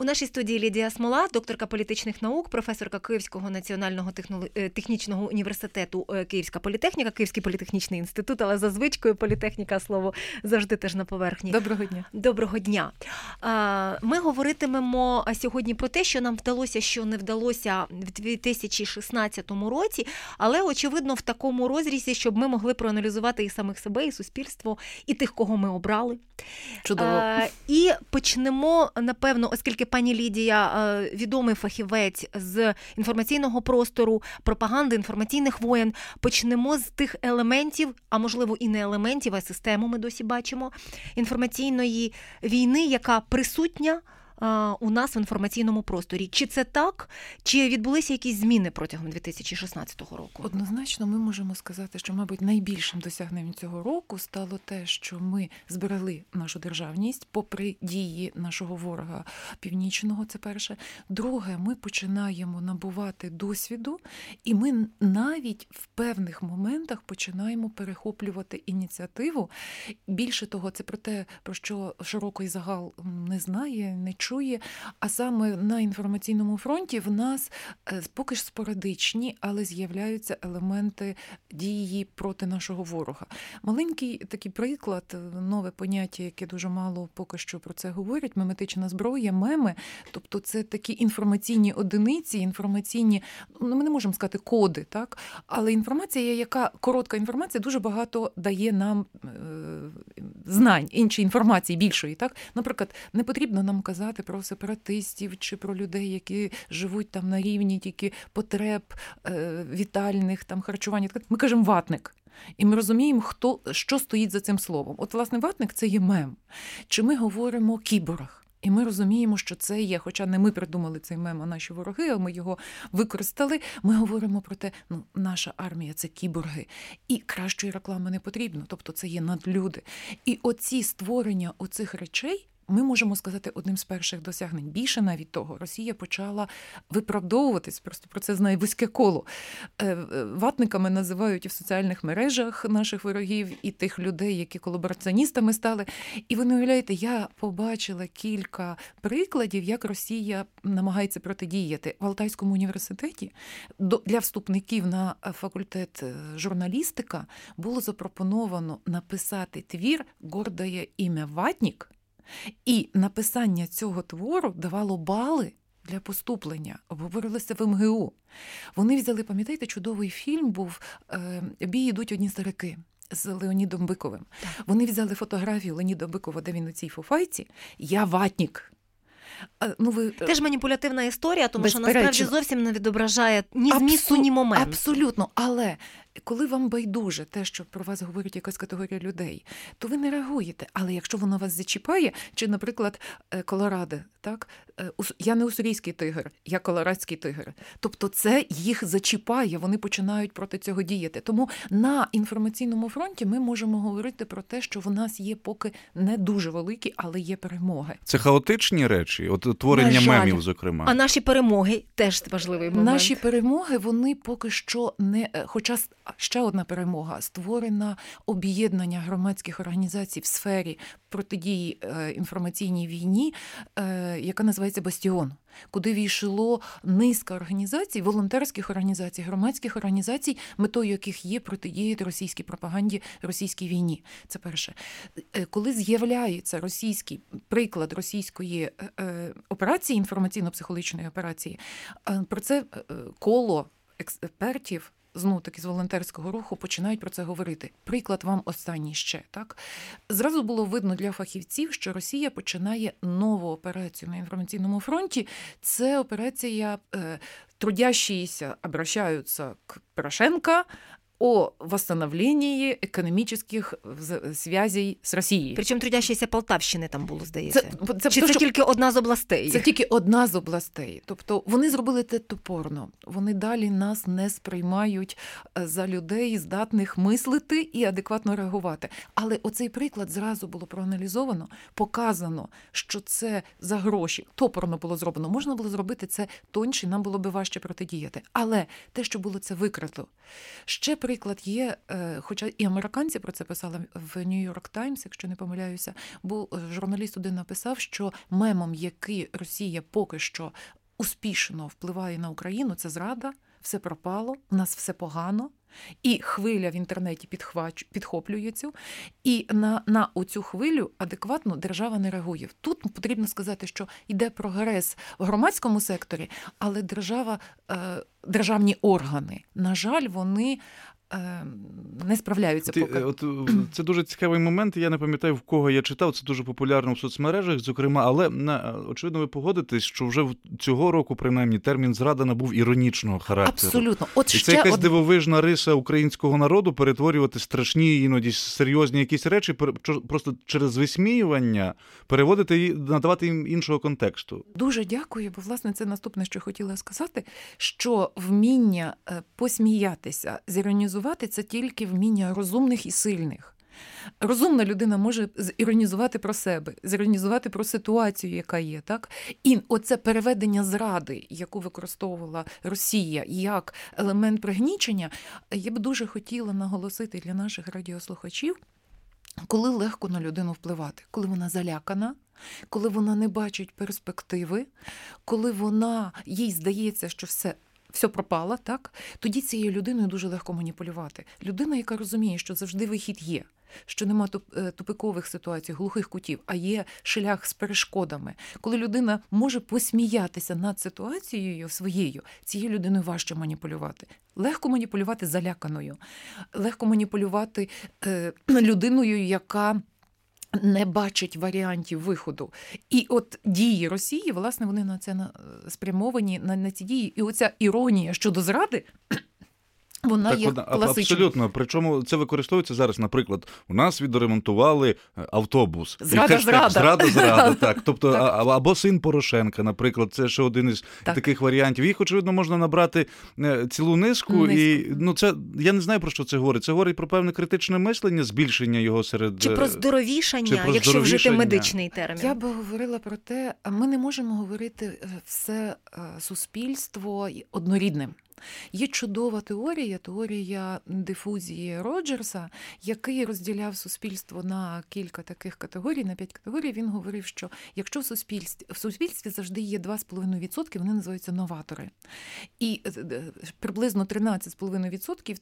У нашій студії Лідія Смола, докторка політичних наук, професорка Київського національного технічного університету Київська політехніка, Київський політехнічний інститут, але за звичкою політехніка, слово, завжди теж на поверхні. Доброго дня. Доброго дня. Ми говоритимемо сьогодні про те, що нам вдалося, що не вдалося в 2016 році, але, очевидно, в такому розрізі, щоб ми могли проаналізувати і самих себе, і суспільство, і тих, кого ми обрали. Чудово. І почнемо, напевно, оскільки пані Лідія відомий фахівець з інформаційного простору, пропаганди, інформаційних воєн, почнемо з тих елементів, а можливо і не елементів, а систему ми досі бачимо, інформаційної війни, яка присутня у нас в інформаційному просторі. Чи це так? Чи відбулися якісь зміни протягом 2016 року? Однозначно ми можемо сказати, що, мабуть, найбільшим досягненням цього року стало те, що ми зберегли нашу державність попри дії нашого ворога північного, це перше. Друге, ми починаємо набувати досвіду, і ми навіть в певних моментах починаємо перехоплювати ініціативу. Більше того, це про те, про що широкий загал не знає, не чує, а саме на інформаційному фронті в нас поки ж спорадичні, але з'являються елементи дії проти нашого ворога. Маленький такий приклад, нове поняття, яке дуже мало поки що про це говорять, меметична зброя, меми, тобто це такі інформаційні одиниці, інформаційні, ми не можемо сказати коди, так? Але інформація, яка, коротка інформація, дуже багато дає нам знань, іншої інформації, більшої, так? Наприклад, не потрібно нам казати про сепаратистів чи про людей, які живуть там на рівні тільки потреб вітальних, там харчування. Ми кажемо ватник. І ми розуміємо, що стоїть за цим словом. От, власне, ватник – це є мем. Чи ми говоримо кіборг? І ми розуміємо, що це є, хоча не ми придумали цей мем, а наші вороги, а ми його використали. Ми говоримо про те, наша армія – це кіборги. І кращої реклами не потрібно, тобто це є надлюди. І оці створення оцих речей ми можемо сказати одним з перших досягнень. Більше навіть того, Росія почала виправдовуватись, просто про це знає вузьке коло. Ватниками називають і в соціальних мережах наших ворогів, і тих людей, які колабораціоністами стали. І ви не уявляєте, я побачила кілька прикладів, як Росія намагається протидіяти. В Алтайському університеті для вступників на факультет журналістика було запропоновано написати твір «Гордое ім'я Ватник», і написання цього твору давало бали для поступлення, обговорилося в МГУ. Вони взяли, пам'ятаєте, чудовий фільм був «Бій ідуть одні старики» з Леонідом Биковим. Так. Вони взяли фотографію Леоніда Бикова, де він у цій фуфайці, «Я ватник». Теж маніпулятивна історія, тому що насправді зовсім не відображає ні змісту, ні моменту. Абсолютно, але коли вам байдуже те, що про вас говорить якась категорія людей, то ви не реагуєте. Але якщо воно вас зачіпає, чи, наприклад, Колорадо, так? Я не уссурійський тигр, я колорадський тигр. Тобто це їх зачіпає, вони починають проти цього діяти. Тому на інформаційному фронті ми можемо говорити про те, що в нас є поки не дуже великі, але є перемоги. Це хаотичні речі, от творення мемів, зокрема. А наші перемоги теж важливий момент. Наші перемоги, вони поки що не... Хоча ще одна перемога – створена об'єднання громадських організацій в сфері протидії інформаційній війні, яка називається «Бастіон», куди війшло низка організацій, волонтерських організацій, громадських організацій, метою яких є протидіяти російській пропаганді, російській війні. Це перше. Коли з'являється російський приклад російської операції, інформаційно-психологічної операції, про це коло експертів, знов-таки з волонтерського руху, починають про це говорити. Приклад вам останній ще, так? Зразу було видно для фахівців, що Росія починає нову операцію на інформаційному фронті. Це операція «Трудящиеся обращаются к Порошенко о восстановлении экономических связей з Росією». Причому трудящіся Полтавщини там було, здається. Чи це тільки одна з областей? Це тільки одна з областей. Тобто вони зробили це топорно. Вони далі нас не сприймають за людей, здатних мислити і адекватно реагувати. Але оцей приклад зразу було проаналізовано, показано, що це за гроші. Топорно було зроблено. Можна було зробити це тоньше, нам було би важче протидіяти. Але те, що було це викрито. Ще приклад наприклад, є, хоча і американці про це писали в New York Times, якщо не помиляюся, бо журналіст один написав, що мемом, який Росія поки що успішно впливає на Україну, це зрада, все пропало, у нас все погано, і хвиля в інтернеті підхоплює цю, і на оцю хвилю адекватно держава не реагує. Тут потрібно сказати, що йде прогрес в громадському секторі, але державні органи, на жаль, вони не справляються поки. Це дуже цікавий момент, я не пам'ятаю, в кого я читав, це дуже популярно в соцмережах, зокрема, але, очевидно, ви погодитесь, що вже цього року, принаймні, термін «зрада» набув іронічного характеру. Абсолютно. І це якась дивовижна риса українського народу перетворювати страшні, іноді серйозні якісь речі, просто через висміювання переводити, надавати їм іншого контексту. Дуже дякую, бо, власне, це наступне, що хотіла сказати, що вміння посміятися, зіронізувати – це тільки вміння розумних і сильних. Розумна людина може іронізувати про себе, зіронізувати про ситуацію, яка є, так? І оце переведення зради, яку використовувала Росія як елемент пригнічення, я б дуже хотіла наголосити для наших радіослухачів, коли легко на людину впливати, коли вона залякана, коли вона не бачить перспективи, коли їй здається, що все пропало, так? Тоді цією людиною дуже легко маніпулювати. Людина, яка розуміє, що завжди вихід є, що нема тупикових ситуацій, глухих кутів, а є шлях з перешкодами. Коли людина може посміятися над ситуацією своєю, цією людиною важче маніпулювати. Легко маніпулювати заляканою, легко маніпулювати людиною, яка не бачить варіантів виходу. І от дії Росії, власне, вони на це спрямовані, на ці дії. І оця іронія щодо зради, вона є класичною. Абсолютно. Причому це використовується зараз, наприклад, у нас відремонтували автобус. Зрада. Так. Тобто, або син Порошенка, наприклад, це ще один із таких варіантів. Їх, очевидно, можна набрати цілу низку. І, це, я не знаю, про що це говорить. Це говорить про певне критичне мислення, збільшення його серед... Чи про здоровішання, якщо вжити медичний термін. Я би говорила про те, ми не можемо говорити все суспільство однорідним. Є чудова теорія дифузії Роджерса, який розділяв суспільство на кілька таких категорій, на 5 категорій. Він говорив, що якщо в суспільстві завжди є 2,5%, вони називаються новатори. І приблизно 13,5%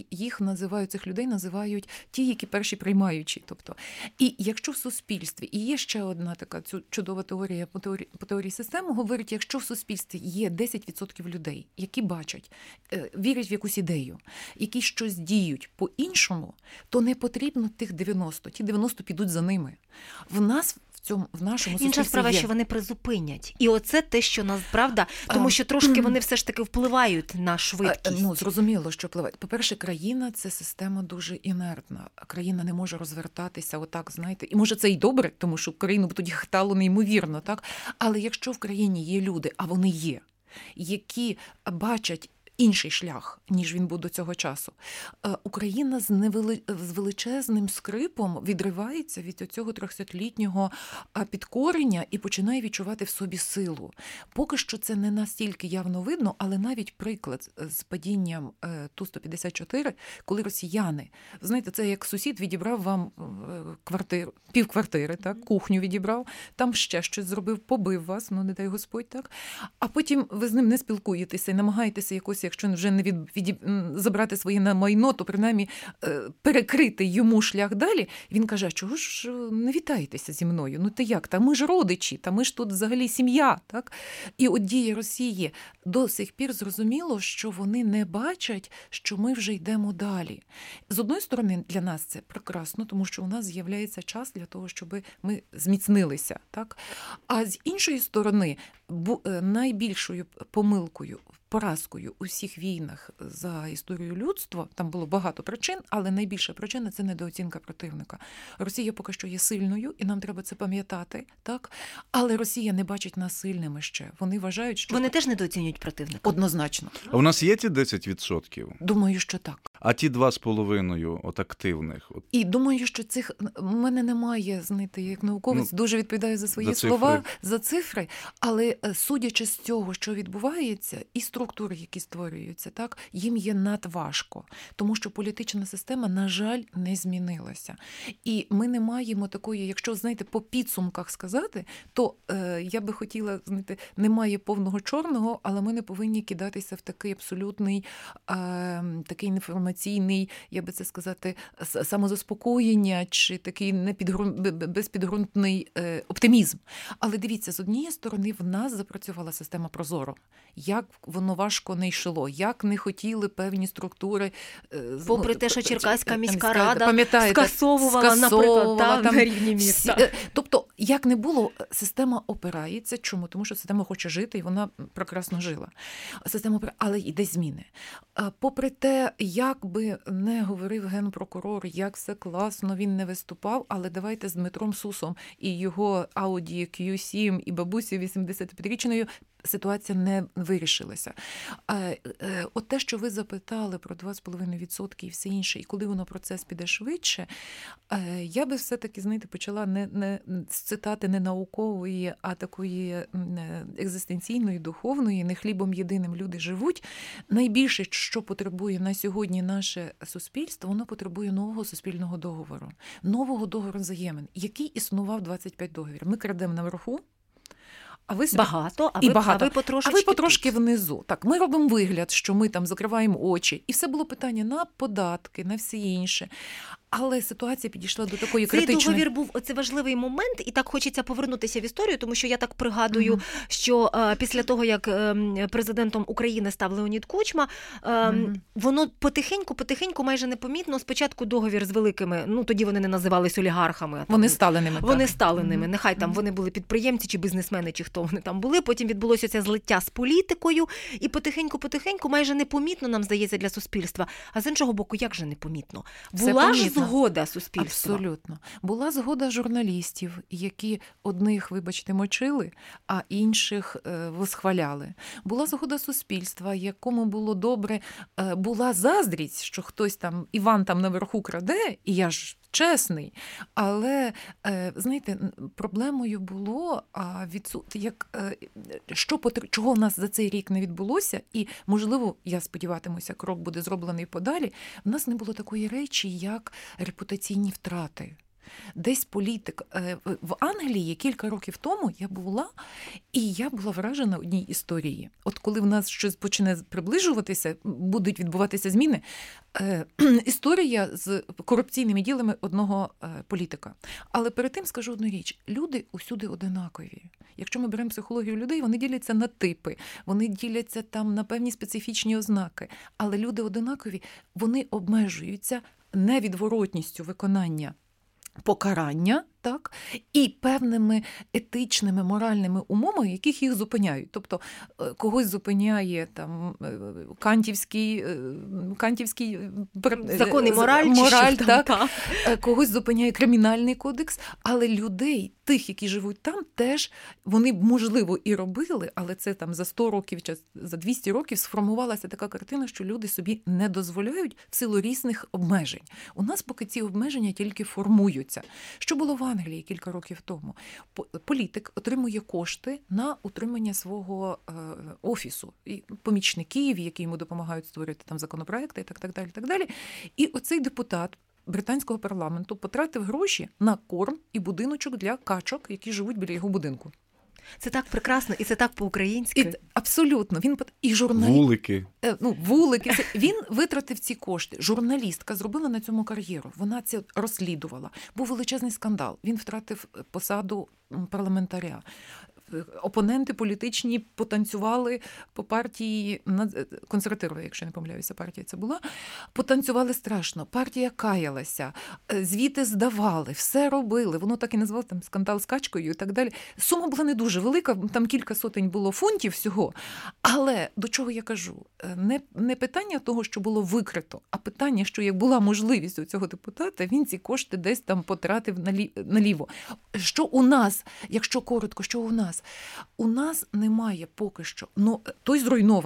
цих людей називають ті, які перші приймаючі. Тобто, і якщо в суспільстві, і є ще одна така чудова теорія по теорії системи, говорить, якщо в суспільстві є 10% людей, які бачать, вірять в якусь ідею, які щось діють по-іншому, то не потрібно тих 90. Ті 90 підуть за ними. В нашому суспільстві інша справа, що вони призупинять. І оце те, що нас, правда, тому що трошки вони все ж таки впливають на швидкість. Зрозуміло, що впливають. По-перше, країна – це система дуже інертна. Країна не може розвертатися отак, знаєте. І може це й добре, тому що країну б тоді хитало неймовірно, так? Але якщо в країні є люди, а вони є, які бачать інший шлях, ніж він був до цього часу. Україна з величезним скрипом відривається від цього 300-літнього підкорення і починає відчувати в собі силу. Поки що це не настільки явно видно, але навіть приклад з падінням Ту-154, коли росіяни, знаєте, це як сусід відібрав вам півквартири, так, кухню відібрав, там ще щось зробив, побив вас, не дай Господь, так, а потім ви з ним не спілкуєтеся і намагаєтеся якось, якщо вже не забрати своє майно, то принаймні перекрити йому шлях далі. Він каже, чого ж не вітаєтеся зі мною? Ну ти як? Та ми ж родичі, та ми ж тут взагалі сім'я. Так? І от дії Росії до сих пір зрозуміло, що вони не бачать, що ми вже йдемо далі. З одної сторони, для нас це прекрасно, тому що у нас з'являється час для того, щоб ми зміцнилися. Так? А з іншої сторони, найбільшою помилкою, поразкою у всіх війнах за історію людства, там було багато причин, але найбільша причина – це недооцінка противника. Росія поки що є сильною, і нам треба це пам'ятати, так? Але Росія не бачить нас сильними ще. Вони вважають, що... Вони теж недооцінюють противника? Однозначно. А у нас є ті 10%? Думаю, що так. А ті 2,5% от активних? І думаю, що цих... У мене немає, знаєте, як науковець, дуже відповідаю за свої слова, за цифри, але судячи з цього, що відбувається, і структури, які створюються, так, їм є надважко, тому що політична система, на жаль, не змінилася. І ми не маємо такої, якщо, знаєте, по підсумках сказати, то я би хотіла, знаєте, немає повного чорного, але ми не повинні кидатися в такий абсолютний, такий інформаційний, я би це сказати, самозаспокоєння чи такий безпідґрунтний оптимізм. Але дивіться, з однієї сторони в нас запрацювала система Прозоро. Як воно важко не йшло, як не хотіли певні структури. Попри те, що Черкаська міська рада скасовувала, наприклад, там, на рівні міста. Тобто, як не було, система опирається. Чому? Тому що система хоче жити, і вона прекрасно жила. Система але йде зміни. Попри те, як би не говорив генпрокурор, як все класно, він не виступав, але давайте з Дмитром Сусом і його Audi Q7 і бабусі 85-річною ситуація не вирішилася. От те, що ви запитали про 2,5% і все інше, і коли воно процес піде швидше, я би все-таки, знаєте, почала не з цитати не наукової, а такої екзистенційної, духовної, не хлібом єдиним люди живуть. Найбільше, що потребує на сьогодні наше суспільство, воно потребує нового суспільного договору. Нового договору взаємин, який існував 25 договорів. Ми крадемо наверху, а ви багато, а ви потрошки внизу. Так, ми робимо вигляд, що ми там закриваємо очі. І все було питання на податки, на все інше. Але ситуація підійшла до такої критичної. Цей договір був, оце важливий момент, і так хочеться повернутися в історію, тому що я так пригадую, що після того, як президентом України став Леонід Кучма, воно потихеньку, майже непомітно, спочатку договір з великими, ну тоді вони не називались олігархами. Вони стали ними. Вони стали ними, нехай там вони були підприємці чи бізнесмени, чи хто вони там були, потім відбулося це злиття з політикою, і потихеньку, майже непомітно, нам здається, для суспільства. А з іншого боку, як же непомітно? Була ж згода суспільства. Абсолютно. Була згода журналістів, які одних, вибачте, мочили, а інших восхваляли. Була згода суспільства, якому було добре, була заздрість, що хтось там, Іван там наверху краде, і я ж чесний. Але, знаєте, проблемою було, чого в нас за цей рік не відбулося, і, можливо, я сподіватимуся, крок буде зроблений подалі, в нас не було такої речі, як репутаційні втрати. Десь політик. В Англії кілька років тому я була, і я була вражена одній історії. От коли в нас щось почне приближуватися, будуть відбуватися зміни, історія з корупційними ділами одного політика. Але перед тим скажу одну річ. Люди усюди одинакові. Якщо ми беремо психологію людей, вони діляться на типи, вони діляться там на певні специфічні ознаки. Але люди одинакові, вони обмежуються невідворотністю виконання покарання, так, і певними етичними, моральними умовами, яких їх зупиняють. Тобто когось зупиняє там кантівський закон і мораль так, когось зупиняє кримінальний кодекс, але людей, тих, які живуть там, теж вони, можливо, і робили, але це там за 100 років, чи за 200 років сформувалася така картина, що люди собі не дозволяють в силу різних обмежень. У нас поки ці обмеження тільки формуються. Що було в Англії кілька років тому? Політик отримує кошти на утримання свого офісу, і помічників, які йому допомагають створити там законопроекти і так далі. І оцей депутат британського парламенту потратив гроші на корм і будиночок для качок, які живуть біля його будинку. Це так прекрасно, і це так по-українськи. Абсолютно. Вулики. Вулики. Він витратив ці кошти. Журналістка зробила на цьому кар'єру. Вона це розслідувала. Був величезний скандал. Він втратив посаду парламентаря. Опоненти політичні потанцювали по партії, консервативна, якщо не помиляюся, партія це була, потанцювали страшно, партія каялася, звіти здавали, все робили, воно так і називалося, там скандал з качкою і так далі. Сума була не дуже велика, там кілька сотень було фунтів всього, але до чого я кажу? Не питання того, що було викрито, а питання, що як була можливість у цього депутата, він ці кошти десь там потратив наліво. Що у нас, якщо коротко, що у нас? У нас немає поки що, той зруйнований.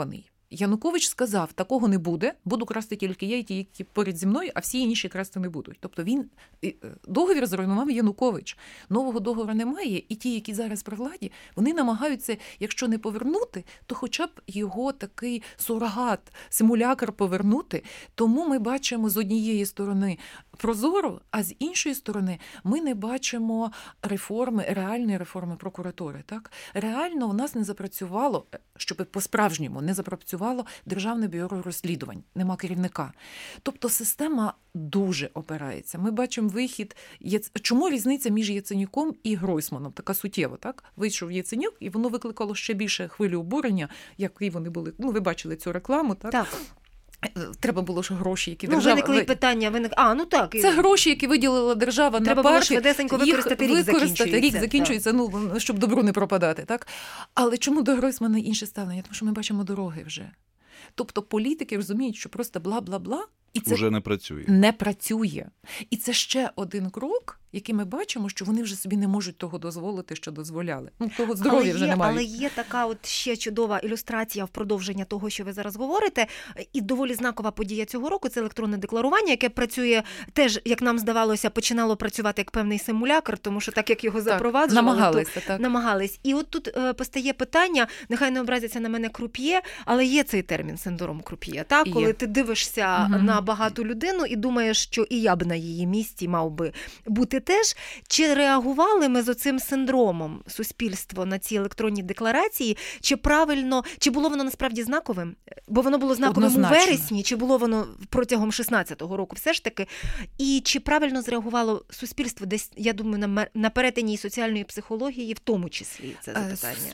Янукович сказав, такого не буде, буду красти тільки я і ті, які поряд зі мною, а всі інші красти не будуть. Тобто договір зруйнував Янукович. Нового договору немає, і ті, які зараз при владі, вони намагаються, якщо не повернути, то хоча б його такий сурогат, симулякр повернути. Тому ми бачимо з однієї сторони прозоро, а з іншої сторони ми не бачимо реформи, реальної реформи прокуратури. Так? Реально у нас не запрацювало, щоб по-справжньому не запрацювало Державне бюро розслідувань, нема керівника. Тобто система дуже опирається. Ми бачимо вихід. Чому різниця між Яценюком і Гройсманом? Така суттєва, так? Вийшов Яценюк, і воно викликало ще більше хвилю обурення, які вони були. Ну, ви бачили цю рекламу, так? Так. Треба було ж гроші, які держава... виникли питання, так. Це гроші, які виділила держава треба на парки. Треба було швидесенько використати, рік закінчується, ну, щоб добру не пропадати, так? Але чому до Гройсмана інше ставлення? Тому що ми бачимо дороги вже. Тобто політики розуміють, що просто бла-бла-бла, і це вже не працює. Не працює. І це ще один крок, який ми бачимо, що вони вже собі не можуть того дозволити, що дозволяли. Ну, того здоров'я вже немає. Але є така от ще чудова ілюстрація в продовження того, що ви зараз говорите, і доволі знакова подія цього року – це електронне декларування, яке працює теж, як нам здавалося, починало працювати як певний симулякр, тому що так, як його запроваджували, намагались. І от тут постає питання, нехай не образяться на мене круп'є, але є цей термін синдром круп'є, так? Коли ти дивишся на багату людину і думаєш, що і я б на її місці мав би бути теж. Чи реагували ми з оцим синдромом суспільство на ці електронні декларації? Чи правильно, чи було воно насправді знаковим? Бо воно було знаковим у вересні, чи було воно протягом 16-го року все ж таки? І чи правильно зреагувало суспільство десь, я думаю, на перетині соціальної психології в тому числі це запитання?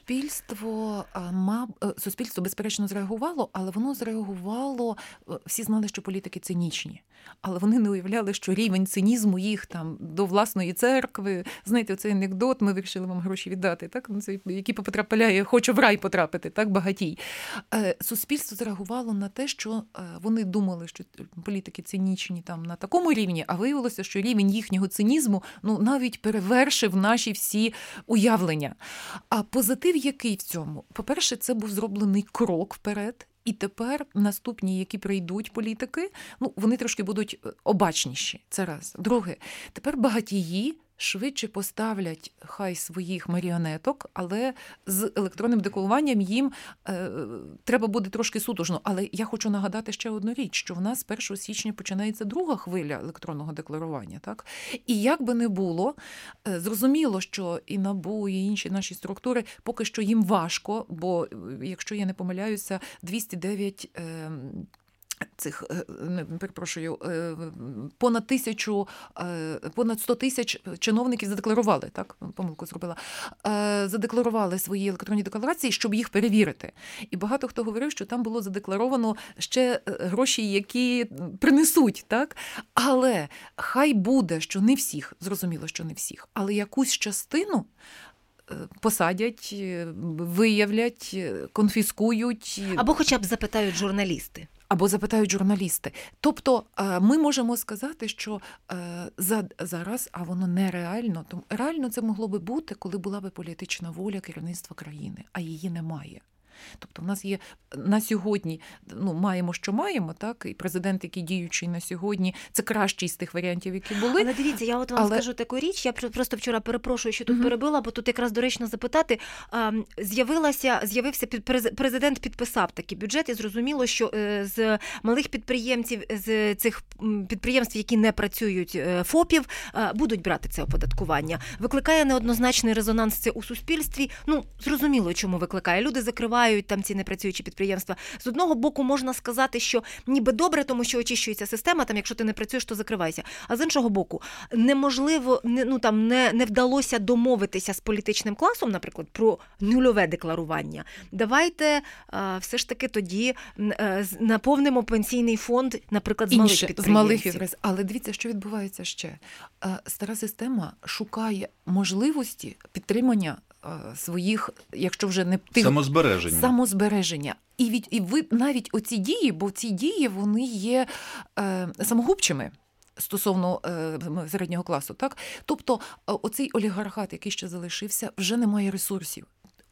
Суспільство, безперечно, зреагувало, але воно зреагувало, всі знали, що політики цинічні, але вони не уявляли, що рівень цинізму їх там до власної церкви, знаєте, цей анекдот, ми вирішили вам гроші віддати, так? Який потрапляє, хоче в рай потрапити, так, багатій. Суспільство зреагувало на те, що вони думали, що політики цинічні там на такому рівні, а виявилося, що рівень їхнього цинізму навіть перевершив наші всі уявлення. А позитив який в цьому? По-перше, це був зроблений крок вперед. І тепер наступні, які прийдуть політики, вони трошки будуть обачніші. Це раз. Друге, тепер багатії швидше поставлять хай своїх маріонеток, але з електронним декларуванням їм треба буде трошки сутужно. Але я хочу нагадати ще одну річ, що в нас з 1 січня починається друга хвиля електронного декларування. Так? І як би не було, зрозуміло, що і НАБУ, і інші наші структури поки що їм важко, бо, якщо я не помиляюся, 209 понад 100 тисяч чиновників задекларували, так, помилку зробила, задекларували свої електронні декларації, щоб їх перевірити. І багато хто говорив, що там було задекларовано ще гроші, які принесуть, так? Але хай буде, що не всіх, зрозуміло, що не всіх, але якусь частину посадять, виявлять, конфіскують. Або хоча б запитають журналісти. Тобто ми можемо сказати, що зараз, а воно нереально, тому реально це могло би бути, коли була би політична воля керівництва країни, а її немає. Тобто в нас є на сьогодні, маємо, що маємо, так, і президент, який діючий на сьогодні, це кращий з тих варіантів, які були. Але дивіться, я вам скажу таку річ, я просто вчора перепрошую, що тут перебила, бо тут якраз доречно запитати, з'явився президент, підписав такий бюджет, і зрозуміло, що з малих підприємців, з цих підприємств, які не працюють, ФОПів, будуть брати це оподаткування. Викликає неоднозначний резонанс це у суспільстві, зрозуміло, чому викликає. Люди закривають там ці непрацюючі підприємства. З одного боку можна сказати, що ніби добре, тому що очищується система, там якщо ти не працюєш, то закривайся. А з іншого боку, неможливо, не вдалося домовитися з політичним класом, наприклад, про нульове декларування. Давайте все ж таки тоді наповнимо пенсійний фонд, наприклад, з малих підприємців. Але дивіться, що відбувається ще. Стара система шукає можливості підтримання своїх, якщо вже не тих... Самозбереження. І ви навіть оці дії, бо ці дії, вони є самогубчими стосовно середнього класу, так? Тобто оцей олігархат, який ще залишився, вже не має ресурсів.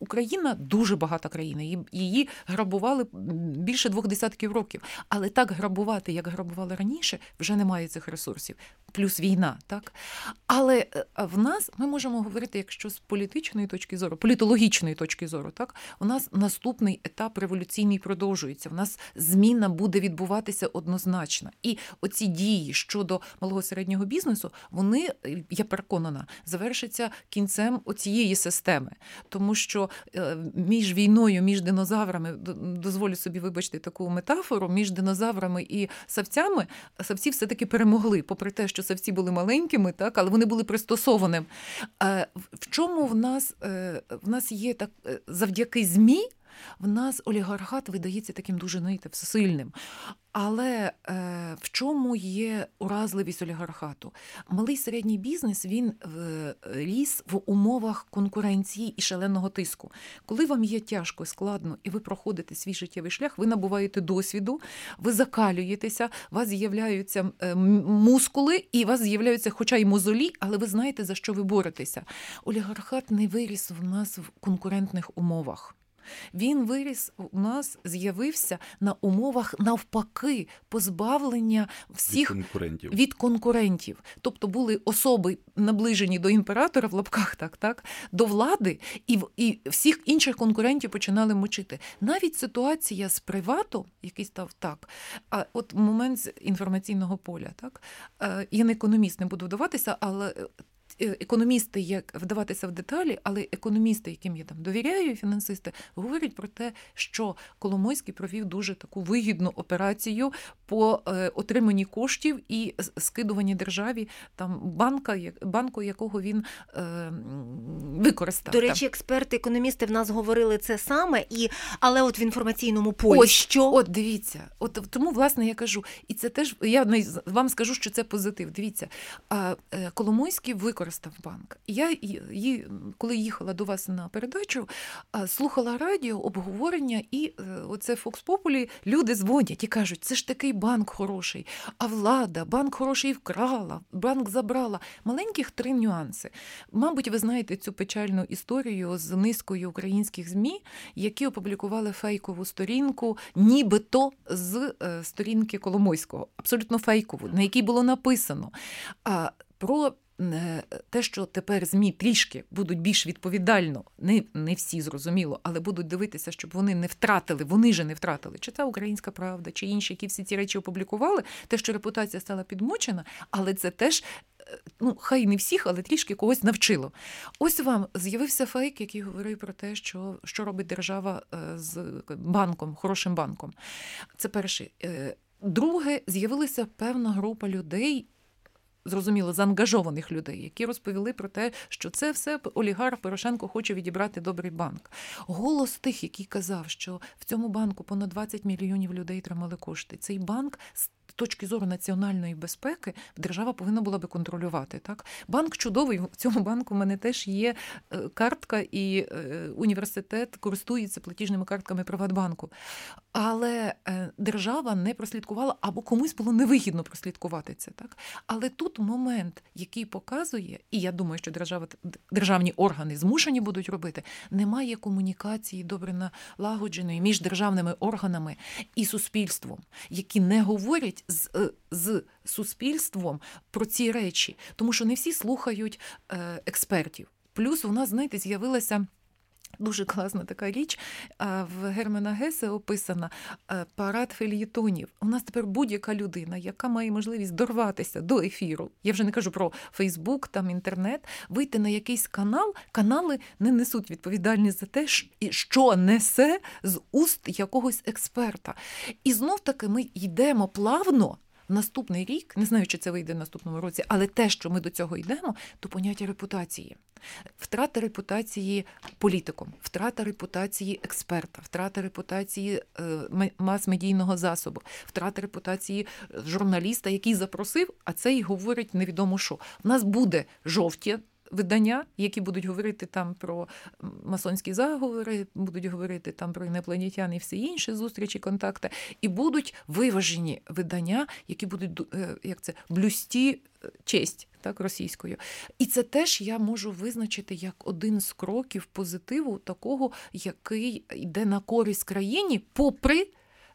Україна дуже багата країна, її грабували більше 20 років. Але так грабувати, як грабували раніше, вже немає цих ресурсів. Плюс війна, так? Але в нас, ми можемо говорити, якщо з політичної точки зору, політологічної точки зору, так? У нас наступний етап революційний продовжується. У нас зміна буде відбуватися однозначно. І оці дії щодо малого середнього бізнесу, вони, я переконана, завершаться кінцем оцієї системи. Тому що між війною, між динозаврами, дозволю собі вибачити таку метафору, між динозаврами і савцями, савці все-таки перемогли, попри те, що савці були маленькими, так, але вони були пристосованими. В чому в нас є так, завдяки ЗМІ, в нас олігархат видається таким дуже, знаєте, всесильним. Але в чому є уразливість олігархату? Малий середній бізнес, він ріс в умовах конкуренції і шаленого тиску. Коли вам є тяжко, складно, і ви проходите свій життєвий шлях, ви набуваєте досвіду, ви закалюєтеся, у вас з'являються мускули, і у вас з'являються хоча й мозолі, але ви знаєте, за що ви боретеся. Олігархат не виріс в нас в конкурентних умовах. Він виріс у нас, з'явився на умовах навпаки позбавлення всіх від конкурентів. Тобто були особи наближені до імператора, в лапках так, до влади, і всіх інших конкурентів починали мочити. Навіть ситуація з Приватом, який став так, а от момент з інформаційного поля, так, я не економіст, не буду вдаватися, але економісти, як вдаватися в деталі, але економісти, яким я там довіряю, фінансисти, говорять про те, що Коломойський провів дуже таку вигідну операцію по отриманні коштів і скидуванні державі там банку, якого він використав. До речі, експерти, економісти в нас говорили це саме, але от в інформаційному полі От дивіться, тому, власне, я кажу, і це теж, я вам скажу, що це позитив. Дивіться, Коломойський використав банк. Я, коли їхала до вас на передачу, слухала радіо, обговорення, і оце Vox Populi, люди дзвонять і кажуть, це ж такий банк хороший, а влада, банк хороший вкрала, банк забрала. Маленьких 3 нюанси. Мабуть, ви знаєте цю печальну історію з низкою українських ЗМІ, які опублікували фейкову сторінку, нібито з сторінки Коломойського, абсолютно фейкову, на якій було написано про те, що тепер ЗМІ трішки будуть більш відповідально, не всі, зрозуміло, але будуть дивитися, щоб вони не втратили, вони же не втратили, чи це «Українська правда», чи інші, які всі ці речі опублікували, те, що репутація стала підмочена, але це теж, хай не всіх, але трішки когось навчило. Ось вам з'явився фейк, який говорив про те, що робить держава з банком, хорошим банком. Це перше. Друге, з'явилася певна група людей, зрозуміло, заангажованих людей, які розповіли про те, що це все олігарх Порошенко хоче відібрати добрий банк. Голос тих, який казав, що в цьому банку понад 20 мільйонів людей тримали кошти. Цей банк з точки зору національної безпеки держава повинна була би контролювати. Так? Банк чудовий, в цьому банку в мене теж є картка, і університет користується платіжними картками Приватбанку. Але держава не прослідкувала, або комусь було невигідно прослідкувати це. Так? Але тут момент, який показує, і я думаю, що державні органи змушені будуть робити, немає комунікації добре налагодженої між державними органами і суспільством, які не говорять з суспільством про ці речі, тому що не всі слухають експертів. Плюс у нас, знаєте, з'явилася дуже класна така річ, в Германа Гесе описана парад фельєтонів. У нас тепер будь-яка людина, яка має можливість дорватися до ефіру, я вже не кажу про Фейсбук, там інтернет, вийти на якийсь канал, канали не несуть відповідальність за те, що несе з уст якогось експерта. І знов-таки ми йдемо плавно, наступний рік, не знаю, чи це вийде в наступному році, але те, що ми до цього йдемо, то поняття репутації. Втрата репутації політиком, втрата репутації експерта, втрата репутації мас-медійного засобу, втрата репутації журналіста, який запросив, а цей говорить невідомо що. У нас буде жовті видання, які будуть говорити там про масонські заговори, будуть говорити там про інопланетян і всі інші зустрічі, контакти, і будуть виважені видання, які будуть, блюсті честь, так, російською. І це теж я можу визначити як один з кроків позитиву такого, який йде на користь країні, попри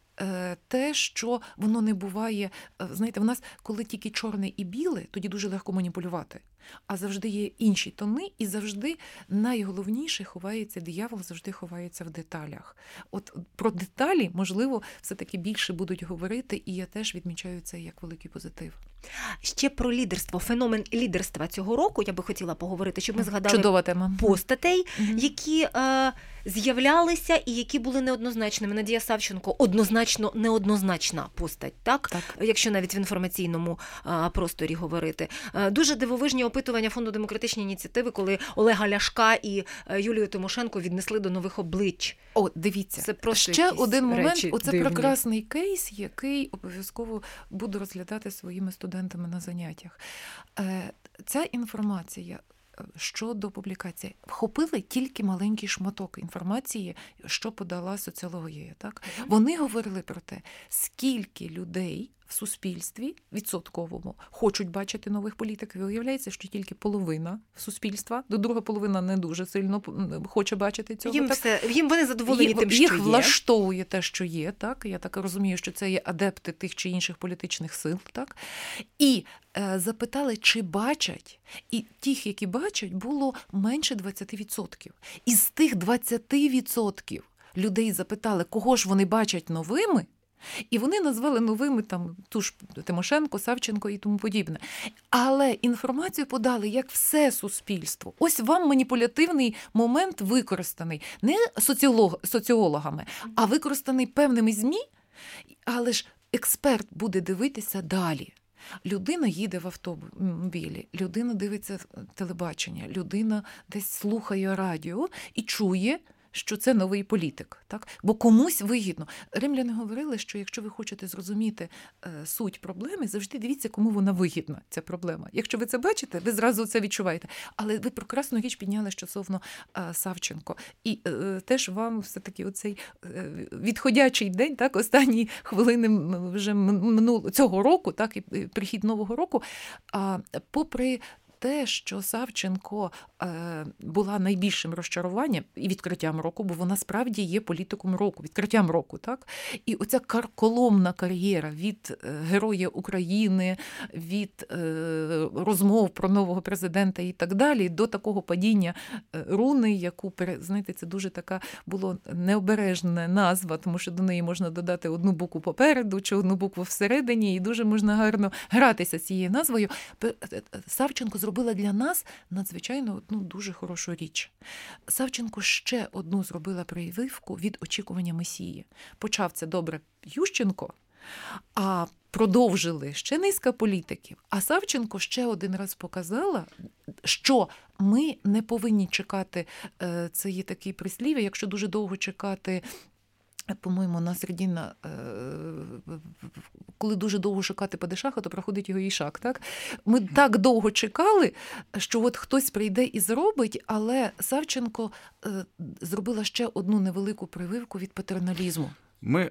те, що воно не буває, знаєте, в нас, коли тільки чорне і біле, тоді дуже легко маніпулювати. А завжди є інші тони, і завжди найголовніше ховається, диявол завжди ховається в деталях. От про деталі, можливо, все-таки більше будуть говорити, і я теж відмічаю це як великий позитив. Ще про лідерство, феномен лідерства цього року я би хотіла поговорити, щоб ми згадали чудова тема. Постатей, які з'являлися і які були неоднозначними. Надія Савченко однозначно неоднозначна постать, так? Якщо навіть в інформаційному просторі говорити. Дуже дивовижні опитування Фонду демократичної ініціативи, коли Олега Ляшка і Юлію Тимошенко віднесли до нових облич. О, дивіться, це просто ще один момент, оце дивні. прекрасний кейс, який обов'язково буду розглядати своїми студентами на заняттях. Ця інформація щодо публікації вхопили тільки маленький шматок інформації, що подала соціологія. Так? Вони говорили про те, скільки людей в суспільстві відсотковому хочуть бачити нових політиків. Виявляється, що тільки половина суспільства, до друга половина не дуже сильно хоче бачити цього. Їм вони задоволені тим, що їх є. Влаштовує те, що є. Так? Я так розумію, що це є адепти тих чи інших політичних сил. Так? І запитали, чи бачать. І тих, які бачать, було менше 20%. Із тих 20% людей запитали, кого ж вони бачать новими, і вони назвали новими там ту ж Тимошенко, Савченко і тому подібне. Але інформацію подали як все суспільство. Ось вам маніпулятивний момент використаний не соціологами, а використаний певними ЗМІ, але ж експерт буде дивитися далі. Людина їде в автомобілі, людина дивиться телебачення, людина десь слухає радіо і чує, що це новий політик. Так? Бо комусь вигідно. Римляни говорили, що якщо ви хочете зрозуміти суть проблеми, завжди дивіться, кому вона вигідна, ця проблема. Якщо ви це бачите, ви зразу це відчуваєте. Але ви прекрасну річ підняли стосовно Савченко. І теж вам все-таки оцей відходячий день, так, останні хвилини вже цього року, так, і прихід Нового року, попри те, що Савченко була найбільшим розчаруванням і відкриттям року, бо вона справді є політиком року, відкриттям року, так? І оця карколомна кар'єра від Героя України, від розмов про нового президента і так далі, до такого падіння руни, яку, знаєте, це дуже така була необережна назва, тому що до неї можна додати одну букву попереду чи одну букву всередині, і дуже можна гарно гратися з цією назвою. Савченко зробила для нас надзвичайно одну дуже хорошу річ. Савченко ще одну зробила прививку від очікування Месії. Почав це добре Ющенко, а продовжили ще низка політиків. А Савченко ще один раз показала, що ми не повинні чекати, це є такий прислів'я, якщо дуже довго чекати, по-моєму, на Середіна, коли дуже довго шукати падишаха, то проходить його ішак, так? Ми так довго чекали, що от хтось прийде і зробить, але Савченко зробила ще одну невелику прививку від патерналізму. Ми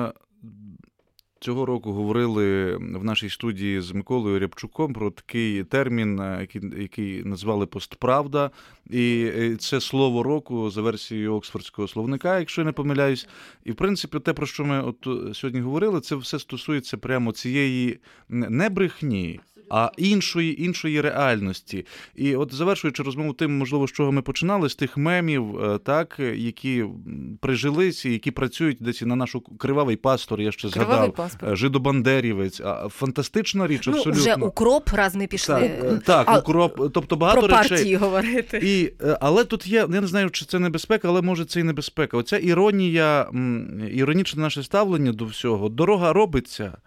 цього року говорили в нашій студії з Миколою Рябчуком про такий термін, який назвали «постправда». І це слово року за версією Оксфордського словника, якщо я не помиляюсь. І, в принципі, те, про що ми от сьогодні говорили, це все стосується прямо цієї не брехні, а іншої реальності. І от завершуючи розмову тим, можливо, з чого ми починали, з тих мемів, так, які прижилися, які працюють десь і на нашу «Кривавий пастор», я ще згадав, «Жидобандерівець». Фантастична річ, абсолютно. Вже укроп, раз ми пішли. Так, укроп, тобто багато про речей. Про партії говорити. Але тут є, я не знаю, чи це небезпека, але може це і небезпека. Оця іронія, іронічне наше ставлення до всього. Дорога робиться,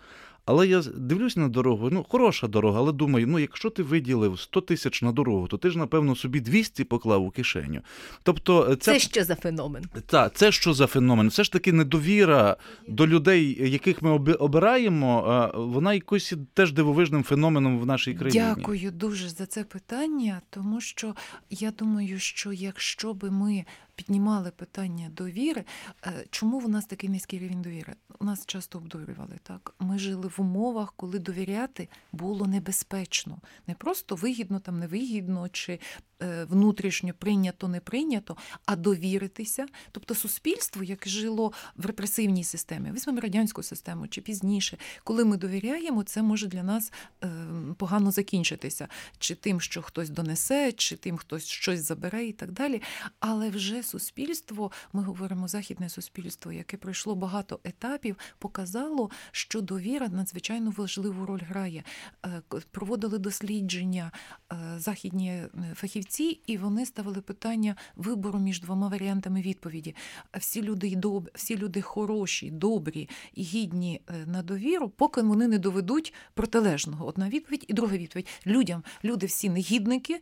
Але я дивлюсь на дорогу, хороша дорога, але думаю, якщо ти виділив 100 тисяч на дорогу, то ти ж, напевно, собі 200 поклав у кишеню. Тобто, це що за феномен? Так, це що за феномен? Це ж таки недовіра до людей, яких ми обираємо, вона якось теж дивовижним феноменом в нашій країні. Дякую дуже за це питання, тому що я думаю, що якщо би ми піднімали питання довіри, чому в нас такий низький рівень довіри? У нас часто обдурювали, так? Ми жили в умовах, коли довіряти було небезпечно. Не просто вигідно, там невигідно, чи внутрішньо прийнято, не прийнято, а довіритися. Тобто суспільство, яке жило в репресивній системі, візьмемо радянську систему чи пізніше, коли ми довіряємо, це може для нас погано закінчитися. Чи тим, що хтось донесе, чи тим, хтось щось забере і так далі. Але вже суспільство, ми говоримо західне суспільство, яке пройшло багато етапів, показало, що довіра надзвичайно важливу роль грає. Проводили дослідження західні фахівці, і вони ставили питання вибору між двома варіантами відповіді. Всі люди хороші, добрі і гідні на довіру, поки вони не доведуть протилежного. Одна відповідь і друга відповідь. Люди всі негідники,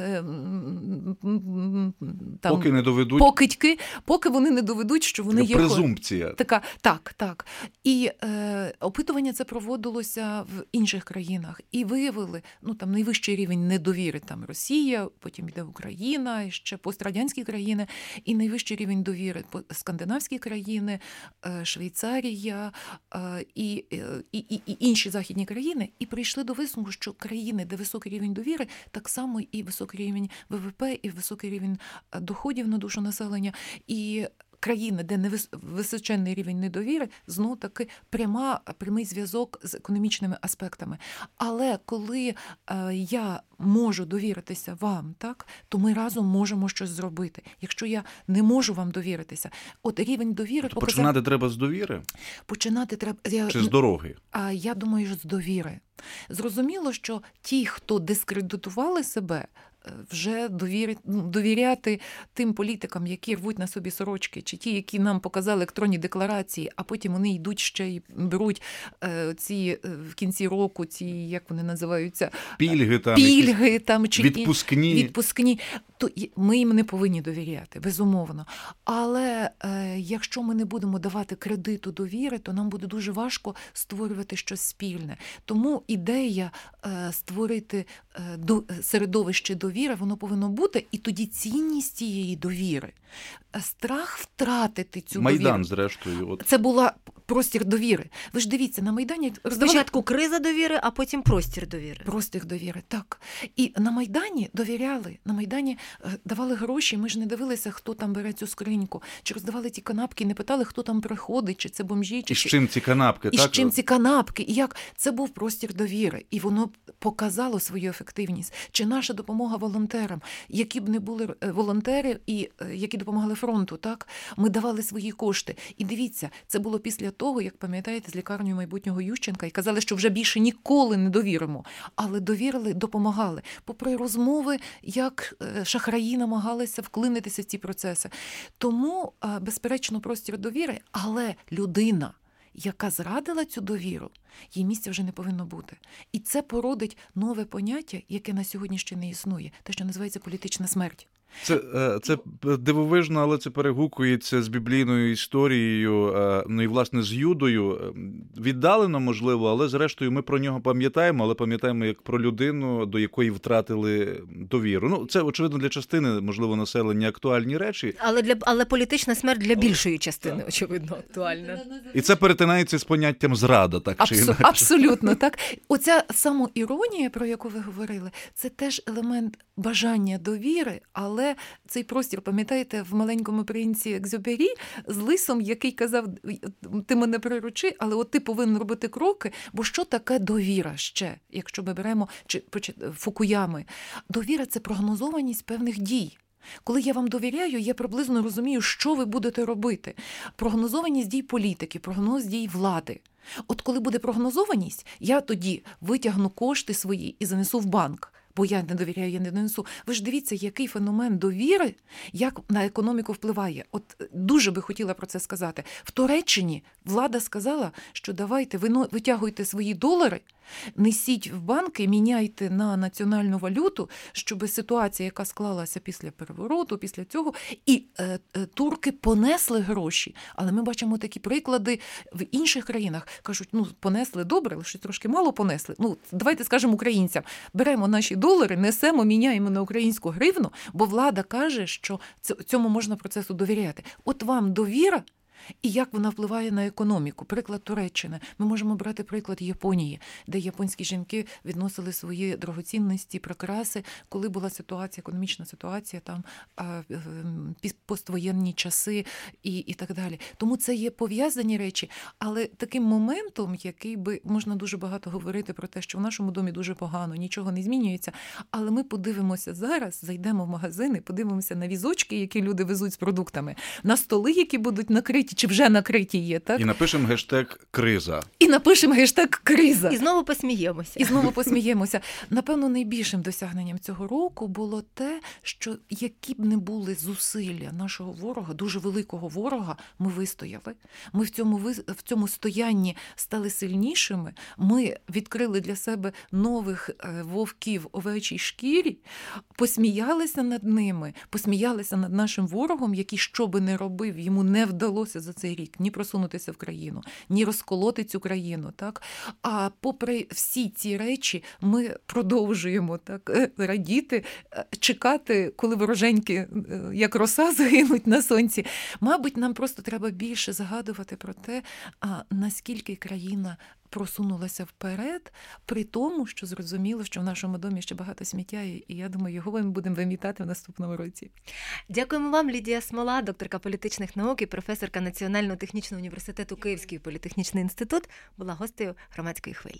поки не доведуть. Покидьки, поки вони не доведуть, що вони є... Презумпція. Так. І опитування це проводилося в інших країнах. І виявили, найвищий рівень недовіри, там Росія, потім йде Україна, і ще пострадянські країни, і найвищий рівень довіри скандинавські країни, Швейцарія і інші західні країни, і прийшли до висновку, що країни, де високий рівень довіри, так само і високий рівень ВВП, і високий рівень доходів на душу населення, і країни, де височенний рівень недовіри, знов таки прямий зв'язок з економічними аспектами. Але коли я можу довіритися вам, так, то ми разом можемо щось зробити. Якщо я не можу вам довіритися, от рівень довіри... Починати треба з довіри? Починати треба... Чи з дороги? Я думаю, що з довіри. Зрозуміло, що ті, хто дискредитували себе, вже довіряти тим політикам, які рвуть на собі сорочки, чи ті, які нам показали електронні декларації, а потім вони йдуть ще й беруть ці в кінці року, ці, як вони називаються? Пільги там чи відпускні. То ми їм не повинні довіряти, безумовно. Але якщо ми не будемо давати кредиту довіри, то нам буде дуже важко створювати щось спільне. Тому ідея створити середовище довіри, воно повинно бути, і тоді цінність цієї довіри. Страх втратити цю довіру. Майдан, зрештою. Це була простір довіри. Ви ж дивіться, на Майдані... Спочатку криза довіри, а потім простір довіри. Простір довіри, так. І на Майдані довіряли, на Майдані давали гроші, ми ж не дивилися, хто там бере цю скриньку, чи роздавали ті канапки, не питали, хто там приходить, чи це бомжі, чи... І з чим ці канапки, так? І з чим ці канапки, і як? Це був простір довіри, і воно показало свою ефективність. Чи наша допомога волонтерам, які б не були волонтери, і які допомагали фронту, так? Ми давали свої кошти. І дивіться, це було після того, як, пам'ятаєте, з лікарнею майбутнього Ющенка, і казали, що вже більше ніколи не довіримо. Але довірили, допомагали. Попри розмови, як шахраї намагалися вклинитися в ці процеси. Тому, безперечно, простір довіри, але людина, яка зрадила цю довіру, її місця вже не повинно бути. І це породить нове поняття, яке на сьогодні ще не існує, те, що називається політична смерть. Це дивовижно, але це перегукується з біблійною історією, ну і, власне, з Юдою. Віддалено, можливо, але, зрештою, ми про нього пам'ятаємо, але пам'ятаємо як про людину, до якої втратили довіру. Ну, це, очевидно, для частини, можливо, населення актуальні речі. Але політична смерть для більшої частини, очевидно, актуальна. І це перетинається з поняттям зрада, так чи інакше. Абсолютно, так. Оця самоіронія, про яку ви говорили, це теж елемент бажання довіри, але цей простір, пам'ятаєте, в «Маленькому принці» Екзюпері з лисом, який казав, ти мене приручи, але от ти повинен робити кроки, бо що таке довіра ще, якщо ми беремо Фукуями? Довіра – це прогнозованість певних дій. Коли я вам довіряю, я приблизно розумію, що ви будете робити. Прогнозованість дій політики, прогноз дій влади. От коли буде прогнозованість, я тоді витягну кошти свої і занесу в банк. бо я не довіряю, я не донесу. Ви ж дивіться, який феномен довіри, як на економіку впливає. От дуже би хотіла про це сказати. В Туреччині влада сказала, що давайте витягуйте свої долари, несіть в банки, міняйте на національну валюту, щоб ситуація, яка склалася після перевороту, після цього, і турки понесли гроші. Але ми бачимо такі приклади в інших країнах. Кажуть, понесли добре, але щось трошки мало понесли. Давайте скажемо українцям, беремо наші долари, несемо, міняємо на українську гривну, бо влада каже, що цьому можна процесу довіряти. От вам довіра, і як вона впливає на економіку. Приклад Туреччини. Ми можемо брати приклад Японії, де японські жінки відносили свої дорогоцінності, прикраси, коли була ситуація, економічна ситуація, там поствоєнні часи і так далі. Тому це є пов'язані речі, але таким моментом, який би, можна дуже багато говорити про те, що в нашому домі дуже погано, нічого не змінюється, але ми подивимося зараз, зайдемо в магазини, подивимося на візочки, які люди везуть з продуктами, на столи, які будуть накриті, чи вже накриті є, так? І напишемо гештег «Криза». І знову посміємося. Напевно, найбільшим досягненням цього року було те, що які б не були зусилля нашого ворога, дуже великого ворога, ми вистояли. Ми в цьому стоянні стали сильнішими. Ми відкрили для себе нових вовків овечій шкірі, посміялися над ними, посміялися над нашим ворогом, який що би не робив, йому не вдалося за цей рік ні просунутися в країну, ні розколоти цю країну. Так? А попри всі ці речі, ми продовжуємо так радіти, чекати, коли вороженьки, як роса, загинуть на сонці. Мабуть, нам просто треба більше згадувати про те, наскільки країна просунулася вперед, при тому, що зрозуміло, що в нашому домі ще багато сміття, і я думаю, його ми будемо вимітати в наступному році. Дякуємо вам, Лідія Смола, докторка політичних наук і професорка Національного технічного університету Київський політехнічний інститут, була гостею Громадської хвилі.